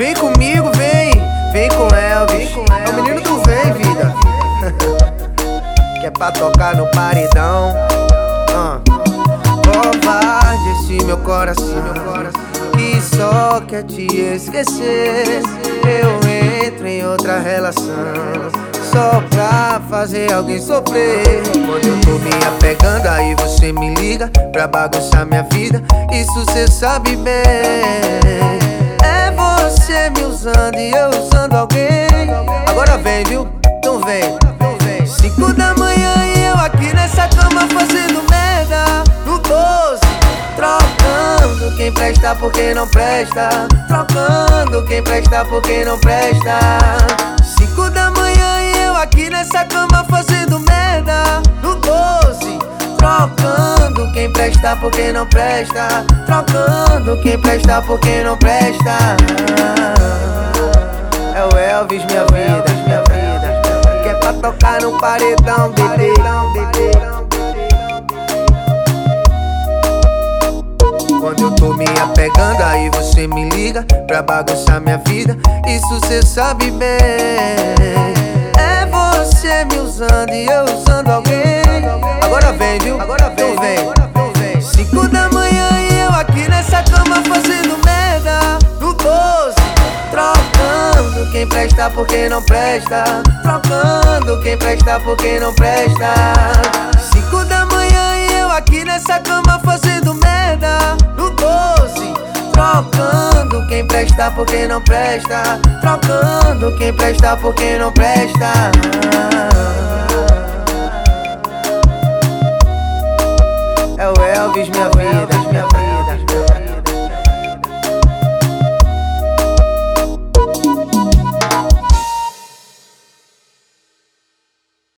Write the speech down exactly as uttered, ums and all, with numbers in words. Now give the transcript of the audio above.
Vem comigo, vem, vem com Elvis. É o menino do vem, vida. Que é pra tocar no paredão. uh. Covarde esse meu coração, que só quer te esquecer. Eu entro em outra relação só pra fazer alguém sofrer. Quando eu tô me apegando, aí você me liga pra bagunçar minha vida. Isso cê sabe bem. É você me usando e eu usando alguém. Agora vem, viu? Então vem. Cinco da manhã e eu aqui nessa cama fazendo merda no doze, trocando quem presta por quem não presta, trocando quem presta por quem não presta. Cinco da manhã e eu aqui nessa cama fazendo merda no doze, trocando quem presta por quem não presta, trocando quem presta por quem não presta. É o Elvis, minha vida, minha vida, que é pra tocar no paredão, bebê. Quando eu tô me apegando, aí você me liga pra bagunçar minha vida. Isso cê sabe bem. É você me usando e eu usando alguém. Agora vem, viu? Agora vem, vem. Cinco da manhã e eu aqui nessa cama fazendo merda no doze, trocando quem presta por quem não presta, trocando quem presta por quem não presta. Cinco da manhã e eu aqui nessa cama fazendo merda no doze, trocando quem presta por quem não presta, trocando quem presta por quem não presta. É o Elvis, minha vida.